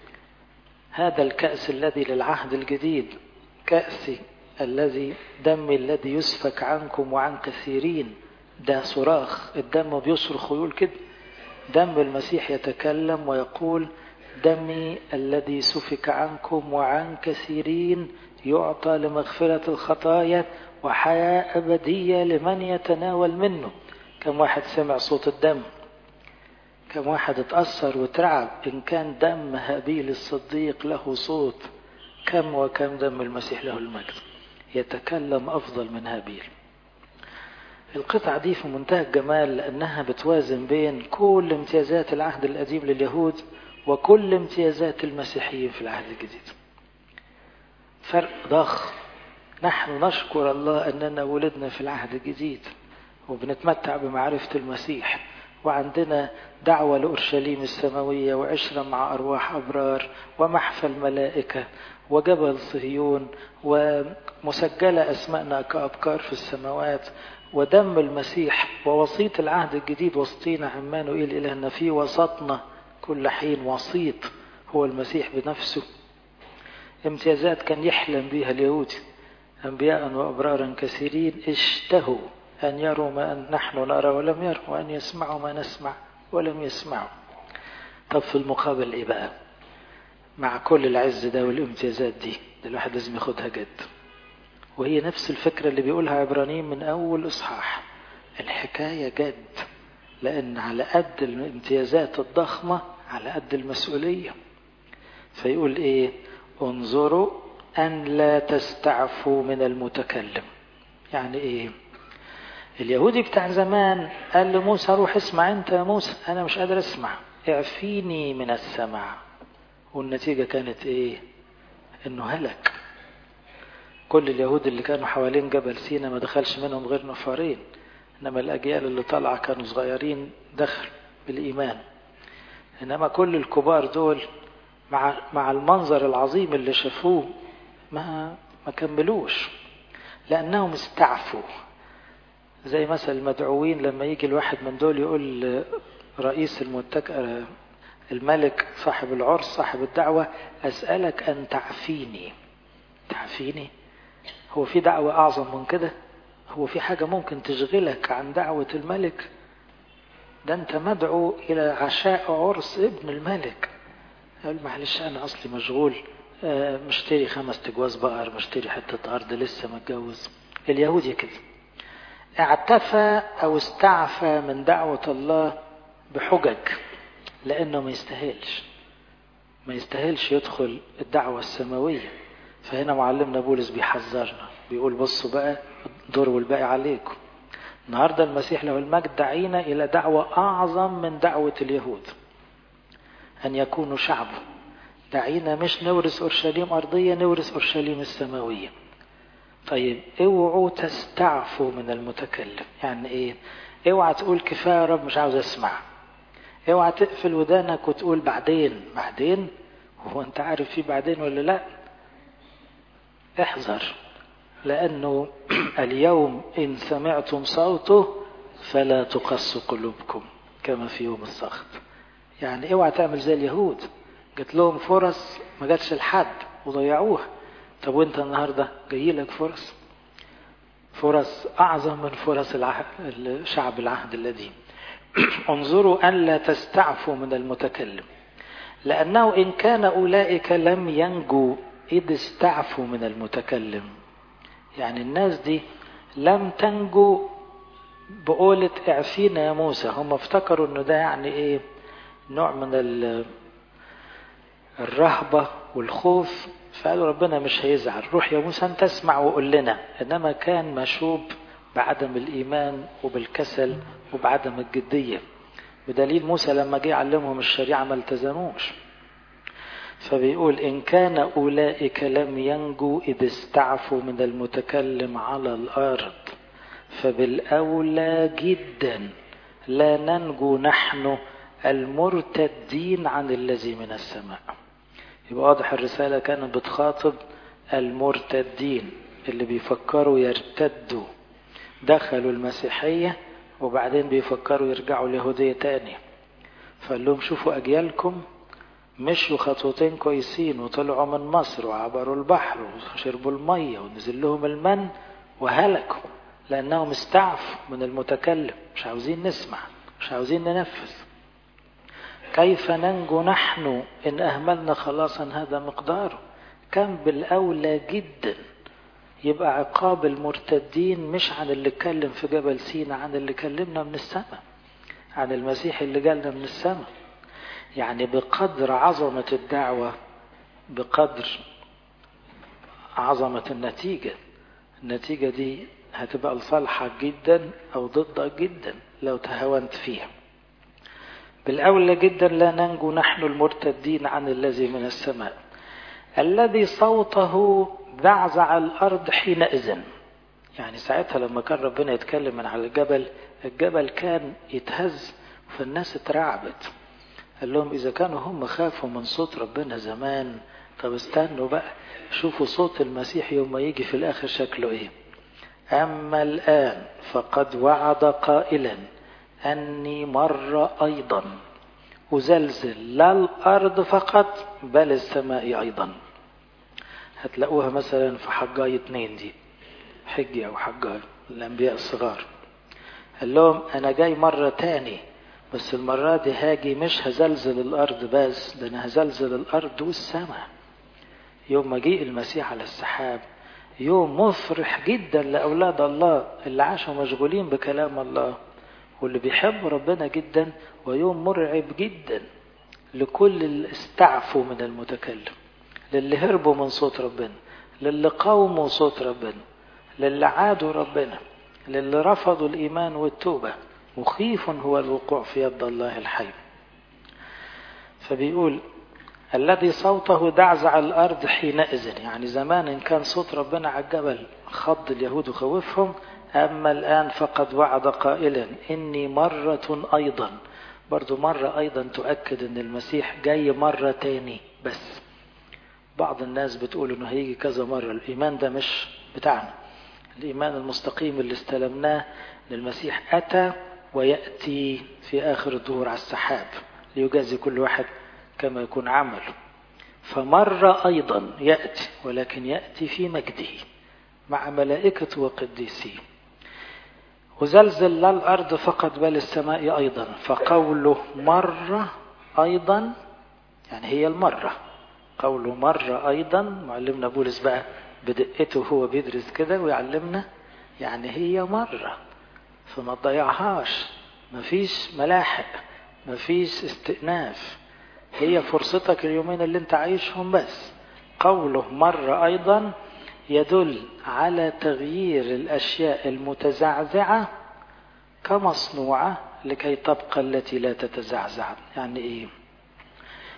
A: هذا الكأس الذي للعهد الجديد كأسي الذي دمي الذي يسفك عنكم وعن كثيرين. ده صراخ، الدم بيصرخ ويقول كده. دم المسيح يتكلم ويقول دمي الذي سفك عنكم وعن كثيرين يعطى لمغفرة الخطايا وحياة أبدية لمن يتناول منه. كم واحد سمع صوت الدم؟ كم واحد اتأثر وترعب؟ إن كان دم هابيل الصديق له صوت، كم وكم دم المسيح له المجد يتكلم أفضل من هابيل. القطعة دي في منتهى الجمال، لأنها بتوازن بين كل امتيازات العهد القديم لليهود وكل امتيازات المسيحيين في العهد الجديد. فرق ضخم. نحن نشكر الله أننا ولدنا في العهد الجديد وبنتمتع بمعرفة المسيح، وعندنا دعوة لأورشليم السماوية وعشرة مع أرواح أبرار ومحفل ملائكة وجبل صهيون ومسجلة أسماءنا كأبكار في السماوات، ودم المسيح ووسيط العهد الجديد وسطينا عمانوئيل إلهنا في وسطنا كل حين وسيط هو المسيح بنفسه. امتيازات كان يحلم بها اليهود، أنبياء وأبرارا كثيرين اشتهوا أن يروا ما نحن نرى ولم يروا، وأن يسمعوا ما نسمع ولم يسمعوا. طب في المقابل إيه بقى؟ مع كل العز ده والامتيازات دي، الواحد لازم ياخدها جد. وهي نفس الفكرة اللي بيقولها عبرانيين من أول إصحاح، الحكاية جد، لأن على قد الامتيازات الضخمة على قد المسؤولية. فيقول إيه؟ انظروا أن لا تستعفوا من المتكلم. يعني إيه؟ اليهودي بتاع زمان قال لموسى روح اسمع انت يا موسى، انا مش قادر اسمع، اعفيني من السمع. والنتيجة كانت ايه؟ انه هلك. كل اليهود اللي كانوا حوالين جبل سينا ما دخلش منهم غير نفرين، انما الاجيال اللي طلع كانوا صغيرين دخل بالايمان. انما كل الكبار دول مع المنظر العظيم اللي شافوه ما كملوش، لانهم استعفوا. زي مثل المدعوين لما يجي الواحد من دول يقول رئيس الملك صاحب العرس صاحب الدعوة أسألك أن تعفيني. تعفيني؟ هو في دعوة أعظم من كده؟ هو في حاجة ممكن تشغلك عن دعوة الملك؟ ده أنت مدعو إلى عشاء عرس ابن الملك. قال معلش أنا أصلي مشغول، مشتري 5 تجواز بقر، مشتري حتة أرض، لسه متجوز. اليهودي كده اعتفى أو استعفى من دعوة الله بحجج، لأنه ما يستاهلش يدخل الدعوة السماوية. فهنا معلمنا بولس بيحذرنا، بيقول بصوا بقى الدور والباقي عليكم. النهاردة المسيح له المجد دعينا إلى دعوة أعظم من دعوة اليهود، أن يكونوا شعبه. دعينا مش نورث أورشليم أرضية، نورث أورشليم السماوية. طيب اوعوا تستعفوا من المتكلم. يعني ايه؟ اوعى تقول كفاية يا رب مش عاوز اسمع. اوعى تقفل ودانك وتقول بعدين. بعدين؟ هو انت عارف في بعدين ولا لا؟ احذر، لأنه اليوم إن سمعتم صوته فلا تقسوا قلوبكم كما في يوم السخط. يعني اوعى تعمل زي اليهود، جات لهم فرص ما جاتش لحد وضيعوها. طب وانت النهاردة جاي لك فرص أعظم من فرص شعب العهد القديم. انظروا أن لا تستعفوا من المتكلم، لأنه إن كان أولئك لم ينجوا إذ استعفوا من المتكلم. يعني الناس دي لم تنجو بقولة اعفينا يا موسى. هم افتكروا انه ده يعني ايه، نوع من الرهبة والخوف، فقالوا ربنا مش هيزعل، روح يا موسى انت اسمع وقول لنا. انما كان مشوب بعدم الايمان وبالكسل وبعدم الجدية، بدليل موسى لما جه يعلمهم الشريعة ما التزموش. فبيقول إن كان أولئك لم ينجوا إذ استعفوا من المتكلم على الأرض، فبالأولى جدا لا ننجو نحن المرتدين عن الذي من السماء. يبقى واضح الرسالة كانت بتخاطب المرتدين اللي بيفكروا يرتدوا، دخلوا المسيحية وبعدين بيفكروا يرجعوا اليهودية تاني. فقال لهم شوفوا أجيالكم مشوا خطوتين كويسين وطلعوا من مصر وعبروا البحر وشربوا المية ونزل لهم المن وهلكوا لأنهم استعفوا من المتكلم، مش عاوزين نسمع، مش عاوزين ننفذ. كيف ننجو نحن إن أهملنا خلاصا هذا مقداره؟ كان بالأولى جدا يبقى عقاب المرتدين مش عن اللي اتكلم في جبل سينا، عن اللي كلمنا من السماء، عن المسيح اللي جالنا من السماء. يعني بقدر عظمة الدعوة بقدر عظمة النتيجة دي هتبقى لصالحك جدا أو ضدك جدا لو تهاونت فيها. بالأولى جدا لا ننجو نحن المرتدين عن الذي من السماء الذي صوته ذعزع الأرض حينئذ. يعني ساعتها لما كان ربنا يتكلم من على الجبل كان يتهز فالناس اترعبت. قال لهم إذا كانوا هم خافوا من صوت ربنا زمان، طب استنوا بقى شوفوا صوت المسيح يوم ما يجي في الآخر شكله إيه. أما الآن فقد وعد قائلا أني مرة أيضا أزلزل لا الأرض فقط بل السماء أيضا. هتلاقوها مثلا في حجاي 2 دي، حجي أو حجاي الأنبياء الصغار. قال لهم أنا جاي مرة تاني، بس المرة دي هاجي مش هزلزل الأرض بس، ده أنا هزلزل الأرض والسماء. يوم ما جاء المسيح على السحاب يوم مفرح جدا لأولاد الله اللي عاشوا مشغولين بكلام الله واللي بيحبوا ربنا جدا، ويوم مرعب جدا لكل اللي استعفوا من المتكلم، للي هربوا من صوت ربنا، للي قاوموا صوت ربنا، للي عادوا ربنا، للي رفضوا الإيمان والتوبة. مخيف هو الوقوع في يد الله الحي. فبيقول الذي صوته دعزع الأرض حينئذ، يعني زمان إن كان صوت ربنا على الجبل خض اليهود وخوفهم، أما الآن فقد وعد قائلا إني مرة أيضا. برضو مرة أيضا تؤكد أن المسيح جاي مرة تاني. بس بعض الناس بتقول أنه هيجي كذا مرة. الإيمان ده مش بتاعنا. الإيمان المستقيم اللي استلمناه للمسيح أتى ويأتي في آخر الظهور على السحاب ليجازي كل واحد كما يكون عمله. فمرة أيضا يأتي، ولكن يأتي في مجده مع ملائكة وقديسين. وزلزل لا الأرض فقط بل السماء أيضا. فقوله مرة أيضا يعني هي المرة. قوله مرة أيضا، معلمنا بولس بقى بدقته هو بيدرس كده ويعلمنا، يعني هي مرة، فما تضيعهاش، مفيش ملاحق، مفيش استئناف، هي فرصتك اليومين اللي انت عايشهم بس. قوله مرة أيضا يدل على تغيير الأشياء المتزعزعة كمصنوعة لكي تبقى التي لا تتزعزع. يعني إيه؟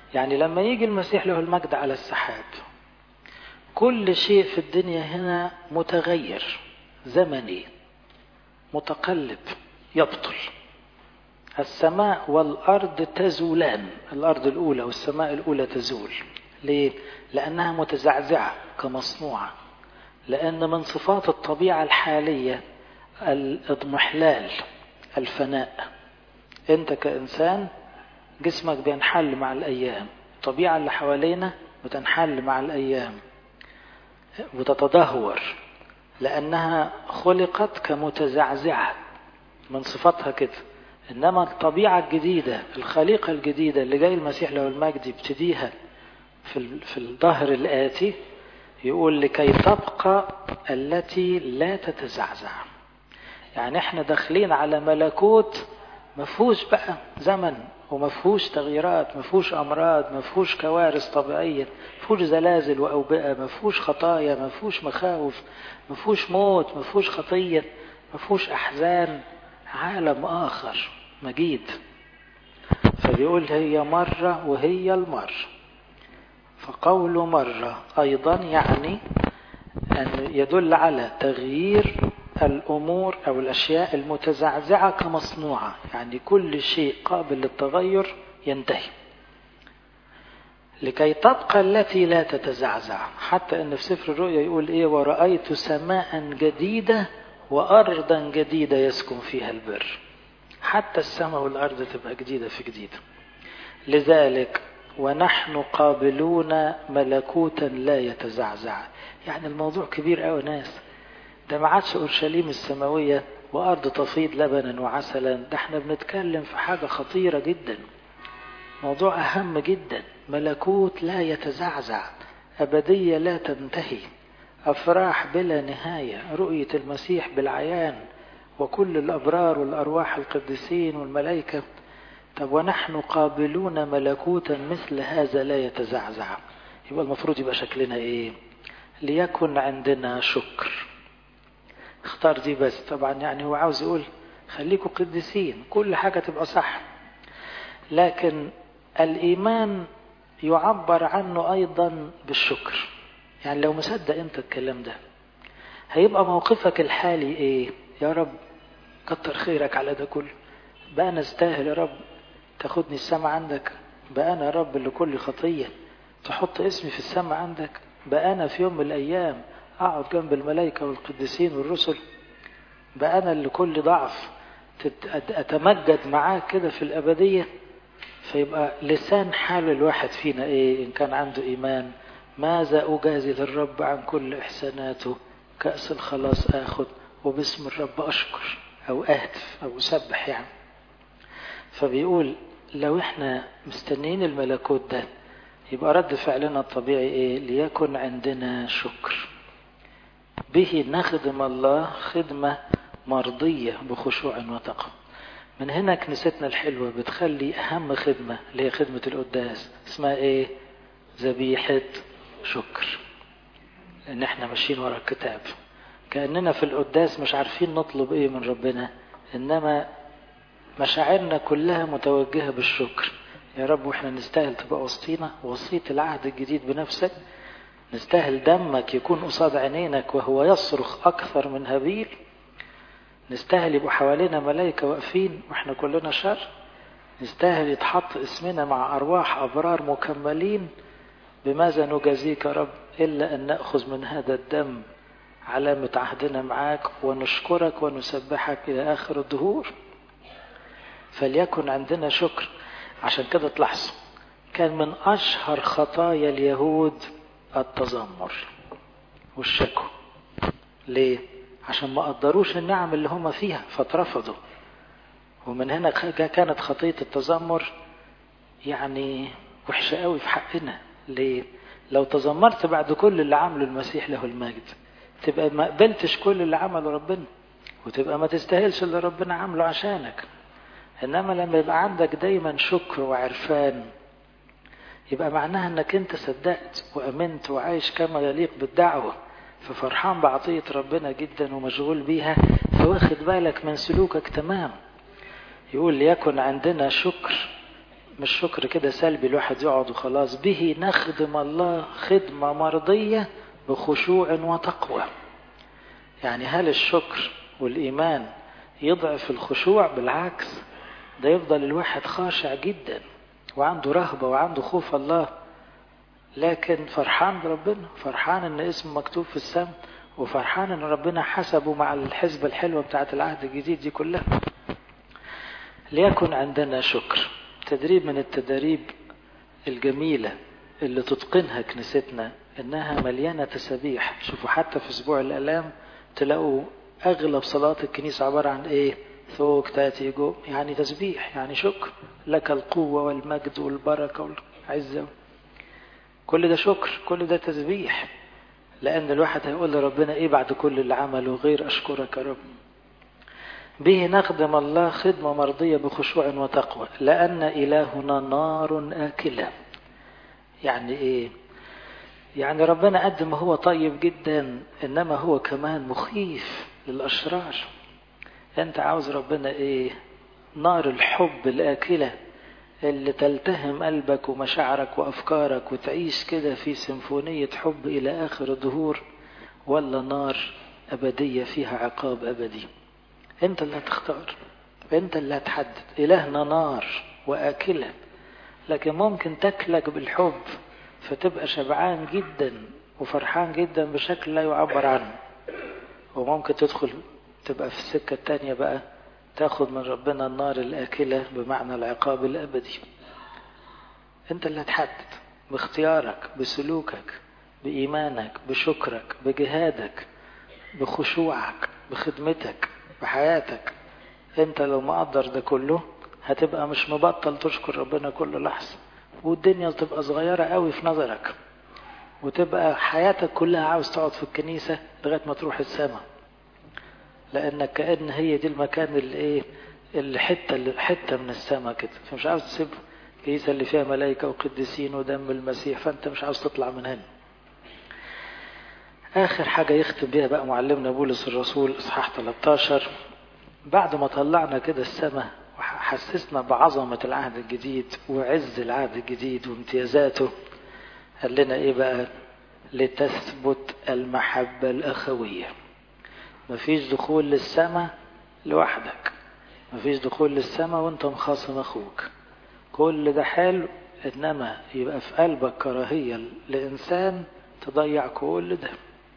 A: يعني لما يجي المسيح له المجد على السحاب، كل شيء في الدنيا هنا متغير، زمني، متقلب، يبطل. السماء والأرض تزولان، الأرض الأولى والسماء الأولى تزول. ليه؟ لأنها متزعزعة كمصنوعة، لأن من صفات الطبيعة الحالية الاضمحلال، الفناء. أنت كإنسان جسمك بينحل مع الأيام، الطبيعة اللي حوالينا بتنحل مع الأيام وتتدهور، لأنها خلقت كمتزعزعة من صفاتها كده. إنما الطبيعة الجديدة، الخليقة الجديدة اللي جاي المسيح له المجد يبتديها في الظهر الآتي، يقول لكي تبقى التي لا تتزعزع. يعني احنا داخلين على ملكوت مفهوش بقى زمن، ومفهوش تغييرات، مفهوش أمراض، مفهوش كوارث طبيعية، مفهوش زلازل وأوبئة، مفهوش خطايا، مفهوش مخاوف، مفهوش موت، مفهوش خطية، مفهوش أحزان. عالم آخر مجيد. فبيقول هي مرة وهي المرة. فقول مرة أيضا يعني أن يدل على تغيير الأمور أو الأشياء المتزعزعة كمصنوعة، يعني كل شيء قابل للتغير ينتهي. لكي تبقى التي لا تتزعزع. حتى أن في سفر الرؤيا يقول إيه؟ ورأيت سماء جديدة وأرضا جديدة يسكن فيها البر. حتى السماء والأرض تبقى جديدة في جديدة. لذلك ونحن قابلون ملكوتا لا يتزعزع. يعني الموضوع كبير قوي ناس، ده ما عادش أورشليم السماوية وأرض تفيض لبنا وعسلا، ده احنا بنتكلم في حاجة خطيرة جدا، موضوع أهم جدا. ملكوت لا يتزعزع، أبدية لا تنتهي، أفراح بلا نهاية، رؤية المسيح بالعيان وكل الأبرار والأرواح القديسين والملائكة. طب ونحن قابلون ملكوتا مثل هذا لا يتزعزع، يبقى المفروض يبقى شكلنا إيه؟ ليكن عندنا شكر. اختار دي بس طبعا، يعني هو عاوز يقول خليكوا قديسين، كل حاجة تبقى صح، لكن الإيمان يعبر عنه أيضا بالشكر. يعني لو مصدق أنت الكلام ده، هيبقى موقفك الحالي إيه؟ يا رب كتر خيرك على ده كله، بقى أنا استاهل يا رب تاخدني السماء عندك، بقى أنا يا رب لكل خطية تحط اسمي في السماء عندك، بقى أنا في يوم من الأيام أقعد جنب الملائكة والقديسين والرسل، بقى أنا لكل ضعف أتمجد معاك كده في الأبدية. فيبقى لسان حال الواحد فينا إيه إن كان عنده إيمان؟ ماذا أجازي للرب عن كل إحساناته؟ كأس الخلاص آخذ وباسم الرب أشكر أو أهتف أو أسبح يعني. فبيقول لو إحنا مستنين الملكوت ده، يبقى رد فعلنا الطبيعي إيه؟ ليكن عندنا شكر، به نخدم الله خدمة مرضية بخشوع وتقوى. من هنا كنيستنا الحلوة بتخلي أهم خدمة اللي هي خدمة القداس اسمها إيه؟ ذبيحة شكر. لأن إحنا ماشيين ورا الكتاب، كأننا في القداس مش عارفين نطلب إيه من ربنا، إنما مشاعرنا كلها متوجهة بالشكر. يا رب وإحنا نستاهل تبقى وسطينا، وسيط العهد الجديد بنفسك، نستاهل دمك يكون قصاد عينينك وهو يصرخ أكثر من هابيل، نستاهل يبقوا حوالينا ملائكة واقفين وإحنا كلنا شر، نستاهل يتحط اسمنا مع أرواح أبرار مكملين. بماذا نجازيك يا رب إلا أن نأخذ من هذا الدم علامة عهدنا معاك ونشكرك ونسبحك إلى آخر الدهور. فليكن عندنا شكر. عشان كده تلاحظوا كان من أشهر خطايا اليهود التذمر والشكوى. ليه؟ عشان ما قدروش النعم اللي هم فيها فترفضوا. ومن هنا كانت خطية التذمر يعني وحشة قوي في حقنا. ليه؟ لو تذمرت بعد كل اللي عمله المسيح له المجد، تبقى ما قبلتش كل اللي عمله ربنا، وتبقى ما تستاهلش اللي ربنا عمله عشانك. إنما لما يبقى عندك دايما شكر وعرفان، يبقى معناها انك انت صدقت وامنت وعايش كما يليق بالدعوة، ففرحان بعطية ربنا جدا ومشغول بيها، فواخد بالك من سلوكك تمام. يقول ليكن عندنا شكر مش شكر كده سلبي الواحد يقعد وخلاص. به نخدم الله خدمة مرضية بخشوع وتقوى. يعني هل الشكر والإيمان يضعف الخشوع؟ بالعكس، ده يفضل الواحد خاشع جدا وعنده رهبة وعنده خوف الله، لكن فرحان بربنا، فرحان ان اسمه مكتوب في السماء، وفرحان ان ربنا حسبه مع الحسبة الحلوة بتاعت العهد الجديد دي كلها. ليكن عندنا شكر. تدريب من التدريب الجميلة اللي تتقنها كنيستنا، انها مليانة تسبيح. شوفوا حتى في اسبوع الالام تلاقوا اغلب صلاة الكنيسة عبارة عن ايه؟ ثوك تاتي جو، يعني تسبيح، يعني شكر. لك القوة والمجد والبركة والعزة، كل ده شكر، كل ده تسبيح. لان الواحد هيقول لربنا ايه بعد كل اللي عمله غير اشكرك يا رب. به نخدم الله خدمة مرضية بخشوع وتقوى، لأن إلهنا نار آكلة. يعني إيه؟ يعني ربنا قد ما هو طيب جدا، إنما هو كمان مخيف للأشرار. أنت عاوز ربنا إيه؟ نار الحب الآكلة اللي تلتهم قلبك ومشاعرك وأفكارك وتعيش كده في سيمفونية حب إلى آخر الدهور، ولا نار أبدية فيها عقاب أبدي؟ انت اللي هتختار، انت اللي هتحدد. الهنا نار واكلة، لكن ممكن تاكلك بالحب فتبقى شبعان جدا وفرحان جدا بشكل لا يعبر عنه، وممكن تدخل تبقى في السكة التانية بقى، تاخد من ربنا النار الاكلة بمعنى العقاب الابدي. انت اللي هتحدد باختيارك، بسلوكك، بإيمانك، بشكرك، بجهادك، بخشوعك، بخدمتك، بحياتك. انت لو مقدر ده كله هتبقى مش مبطل تشكر ربنا كل لحظة، والدنيا تبقى صغيرة قوي في نظرك، وتبقى حياتك كلها عاوز تقعد في الكنيسة لغاية ما تروح السماء، لانك كأن هي دي المكان اللي ايه، اللي حتة من السماء كده، فمش عاوز تسيب الكنيسة اللي فيها ملائكة وقديسين ودم المسيح، فانت مش عاوز تطلع من هنا. آخر حاجة يختم بها بقى معلمنا بولس الرسول إصحاح 13، بعد ما طلعنا كده السماء وحسسنا بعظمة العهد الجديد وعز العهد الجديد وامتيازاته، قال لنا إيه بقى؟ لتثبت المحبة الأخوية. مفيش دخول للسماء لوحدك، مفيش دخول للسماء وانت مخاصم أخوك. كل ده حلو، إنما يبقى في قلبك كراهية لإنسان تضيع كل ده.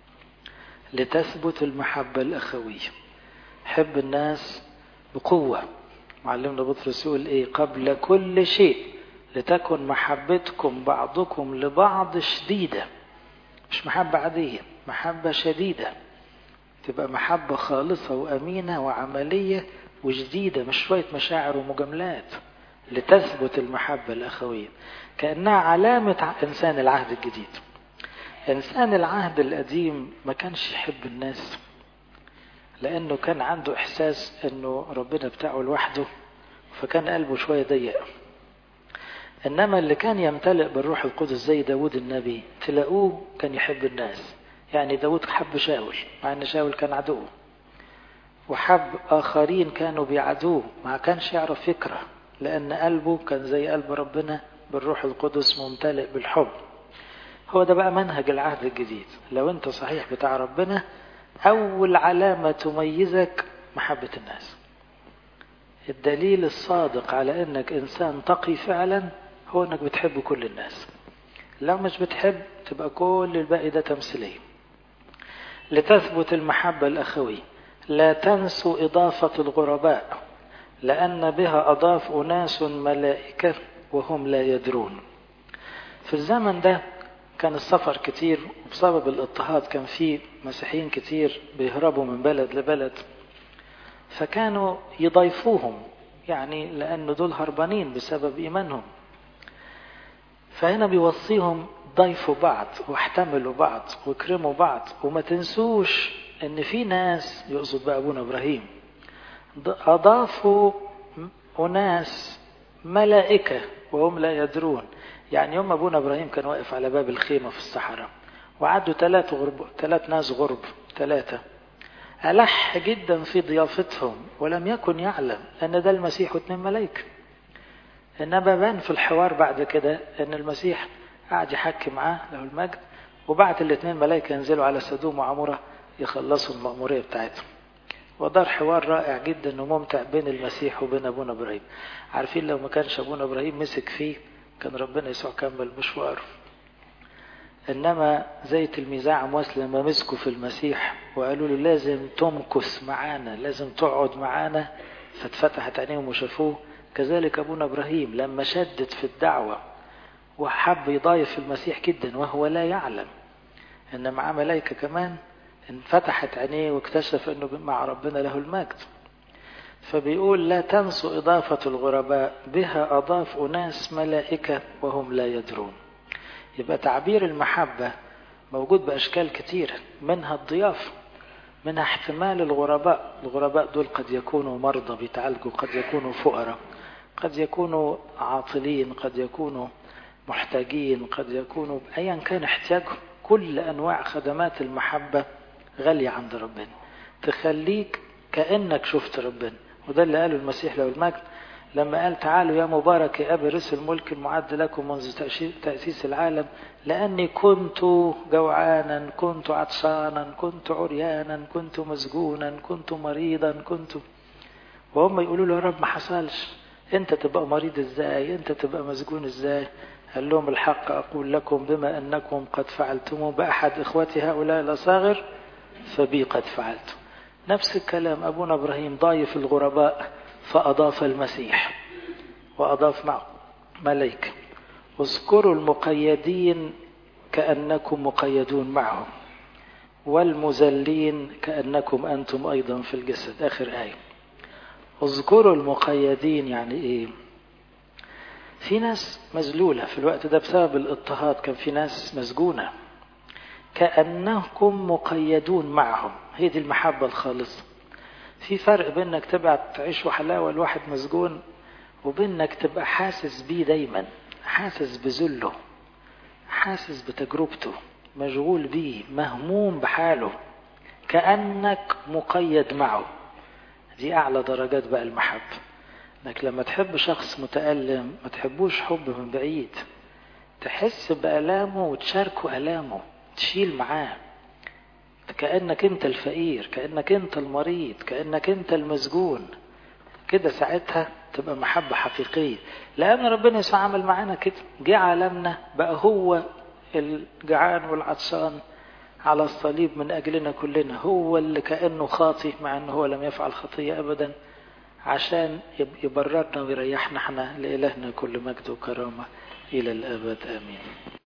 A: لتثبت المحبة الأخوية، حب الناس بقوة. معلمنا بطرس يقول إيه؟ قبل كل شيء لتكن محبتكم بعضكم لبعض شديدة. مش محبة عادية، محبة شديدة، تبقى محبة خالصة وأمينة وعملية وجديدة، مش شوية مشاعر ومجاملات. لتثبت المحبة الأخوية، كأنها علامة إنسان العهد الجديد. إنسان العهد القديم ما كانش يحب الناس، لأنه كان عنده إحساس أنه ربنا بتاعه لوحده، فكان قلبه شوية ضيق. إنما اللي كان يمتلئ بالروح القدس زي داود النبي تلاقوه كان يحب الناس. يعني داود حب شاول مع أن شاول كان عدوه، وحب آخرين كانوا بيعدوه، ما كانش يعرف فكرة، لأن قلبه كان زي قلب ربنا بالروح القدس ممتلئ بالحب. هو ده بقى منهج العهد الجديد. لو انت صحيح بتاع ربنا، اول علامة تميزك محبة الناس. الدليل الصادق على انك انسان تقي فعلا هو انك بتحب كل الناس. لو مش بتحب تبقى كل الباقي ده تمثيلية. لتثبت المحبة الأخوية، لا تنسوا إضافة الغرباء، لأن بها أضاف أناس ملائكة وهم لا يدرون. في الزمن ده كان السفر كتير، وبسبب الاضطهاد كان فيه مسيحيين كتير بيهربوا من بلد لبلد، فكانوا يضيفوهم، يعني لأن دول هربانين بسبب إيمانهم. فهنا بيوصيهم ضيفوا بعض واحتملوا بعض واكرموا بعض، وما تنسوش ان في ناس، يقصد بقى ابونا ابراهيم، اضافوا اناس ملائكة وهم لا يدرون. يعني يوم ابونا ابراهيم كان واقف على باب الخيمة في الصحراء، وعدوا 3 ناس غرب، 3 ألح جدا في ضيافتهم، ولم يكن يعلم أن ده المسيح و2 ملائكة. إنما بان في الحوار بعد كده إن المسيح قاعد يحكي معاه له المجد، وبعت الاثنين ملائكة ينزلوا على سدوم وعمورة يخلصوا المأمورية بتاعتهم. ودار حوار رائع جدا وممتع بين المسيح وبين أبونا إبراهيم. عارفين لو ما كانش أبونا إبراهيم مسك فيه كان ربنا يسوع كمل مشواره. إنما زي تلميذي عمواس لما مسكوا في المسيح وقالوا له لازم تمكث معانا، لازم تقعد معانا، فاتفتحت عينيهم وشافوه. كذلك أبونا إبراهيم لما شدد في الدعوة وحب يضايف المسيح جدا وهو لا يعلم إن معاه ملائكة كمان، انفتحت عينيه واكتشف أنه مع ربنا له المجد. فبيقول لا تنسوا إضافة الغرباء، بها أضاف أناس ملائكة وهم لا يدرون. يبقى تعبير المحبة موجود بأشكال كتيرة، منها الضيافة، منها احتمال الغرباء. الغرباء دول قد يكونوا مرضى بيتعالجوا، قد يكونوا فقراء، قد يكونوا عاطلين، قد يكونوا محتاجين، قد يكونوا أيا كان احتياجهم. كل أنواع خدمات المحبة غالية عند ربنا، تخليك كأنك شفت ربنا. وده اللي قاله المسيح له المجد لما قال تعالوا يا مبارك يا أبي رث الملك المعد لكم منذ تأسيس العالم، لأني كنت جوعانا، كنت عطشانا، كنت عريانا، كنت مسجونا، كنت مريضا، كنت. وهم يقولوا له يا رب ما حصلش، انت تبقى مريض ازاي، انت تبقى مسجون ازاي؟ قال لهم الحق أقول لكم بما أنكم قد فعلتم بأحد إخوتي هؤلاء الأصاغر فبي قد فعلتم. نفس الكلام أبونا إبراهيم ضايف الغرباء فأضاف المسيح وأضاف معه ملائكة. اذكروا المقيدين كأنكم مقيدون معهم، والمذلين كأنكم أنتم أيضا في الجسد. آخر آية. اذكروا المقيدين يعني إيه؟ في ناس مذلولة في الوقت ده بسبب الاضطهاد، كان في ناس مسجونة، كأنكم مقيدون معهم. هي دي المحبة الخالصة. في فرق بينك تبقى تعيش وحلاوة لواحد مسجون وبينك تبقى حاسس بيه دايما، حاسس بذله، حاسس بتجربته، مشغول بيه، مهموم بحاله، كأنك مقيد معه. دي أعلى درجات بقى المحبة، انك لما تحب شخص متألم ما تحبوش حب من بعيد، تحس بألامه وتشاركه ألامه، تشيل معاه، كأنك انت الفقير، كأنك انت المريض، كأنك انت المسجون. كده ساعتها تبقى محبة حقيقية. لأن ربنا يسوع عمل معانا كده، جه عالمنا بقى هو الجعان والعطشان على الصليب من أجلنا كلنا، هو اللي كأنه خاطئ مع أنه هو لم يفعل خطية أبدا، عشان يبررنا ويريحنا. احنا لإلهنا كل مجد وكرامة إلى الأبد آمين.